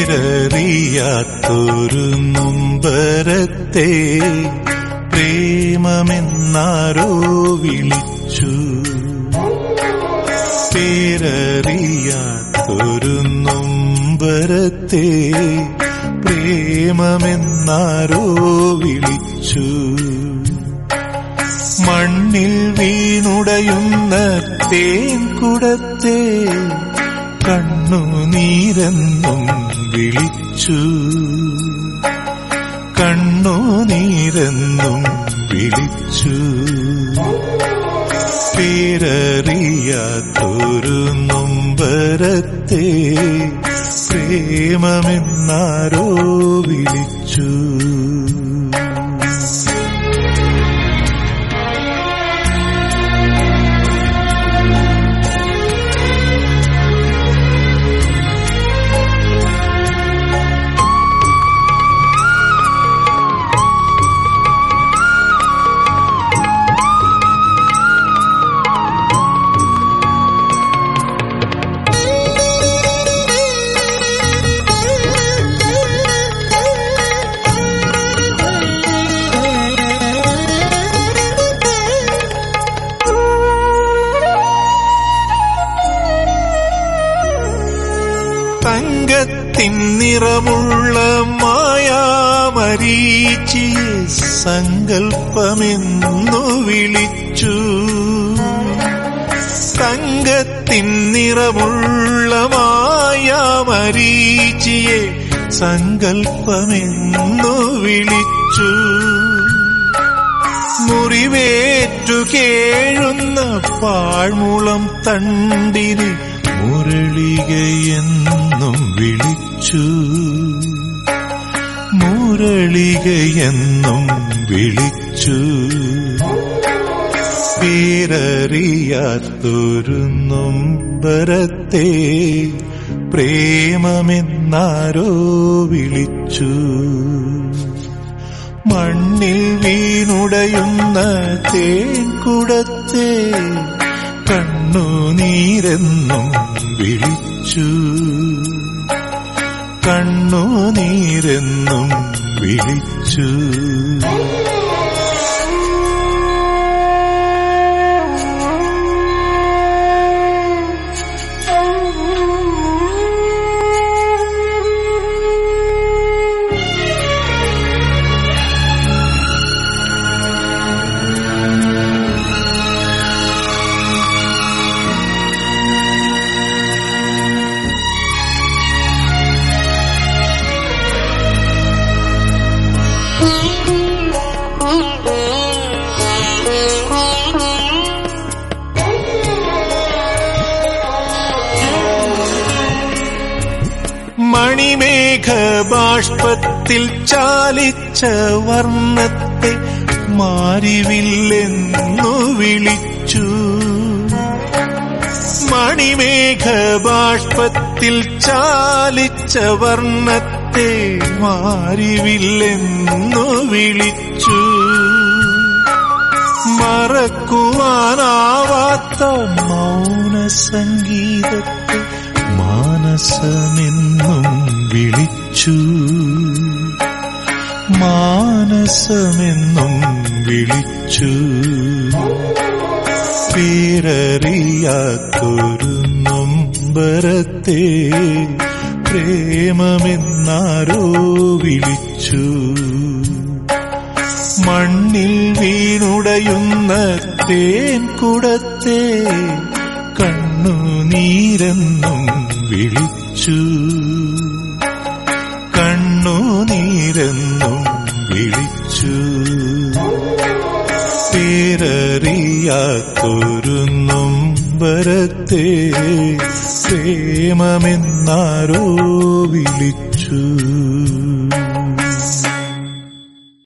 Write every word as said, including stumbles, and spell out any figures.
പേരറിയാത്തൊരു നൊമ്പരത്തെ പ്രേമമെന്നാരോ വിളിച്ചു. പേരറിയാത്തൊരു നൊമ്പരത്തെ പ്രേമമെന്നാരോ വിളിച്ചു. മണ്ണിൽ വീണുടയുന്ന തേൻകുടത്തെ കണ്ണുനീരെന്നും വിളിച്ചു. കണ്ണുനീരെന്നും വിളിച്ചു. പേരറിയാത്തൊരു നൊമ്പരത്തെ പ്രേമമെന്നാരോ വിളിച്ചു. തങ്കത്തിൻ നിറമുള്ള മായാമരീചിയെ സങ്കൽപ്പമെന്നു വിളിച്ചു. തങ്കത്തിൻ നിറമുള്ള മായാമരീചിയെ സങ്കൽപ്പമെന്നു വിളിച്ചു. മുറിവേറ്റു കേഴുന്ന പാഴ്മുളം തണ്ടിന് മുരളികയെന്നും വിളിച്ചു. മുരളികയെന്നും വിളിച്ചു. പേരറിയാത്തൊരു നൊമ്പരത്തെ പ്രേമമെന്നാരോ വിളിച്ചു. മണ്ണിൽ വീണുടയുന്ന തേൻകുടത്തെ കണ്ണുനീരെന്നും വിളിച്ചു. കണ്ണുനീരെന്നും വിളിച്ചു. മണിമേഘബാഷ്പത്തിൽ ചാലിച്ച വർണ്ണത്തെ മാരിവില്ലെന്നു വിളിച്ചു. മണിമേഘബാഷ്പത്തിൽ ചാലിച്ച വർണ്ണത്തെ മാരിവില്ലെന്നു വിളിച്ചു. മറക്കുവാനാവാത്ത മൗനസംഗീതത്തെ മാനസമെന്നും വിളിച്ചു. മാനസമെന്നും വിളിച്ചു. പേരറിയാത്തൊരു നൊമ്പരത്തെ പ്രേമമെന്നാരോ വിളിച്ചു. മണ്ണിൽ വീണുടയുന്ന തേൻകുടത്തെ കണ്ണുനീരെന്നും വിളിച്ചു. കണ്ണുനീരെന്നും വിളിച്ചു. പേരറിയാത്തൊരു നൊമ്പരത്തെ പ്രേമമെന്നാരോ വിളിച്ചു.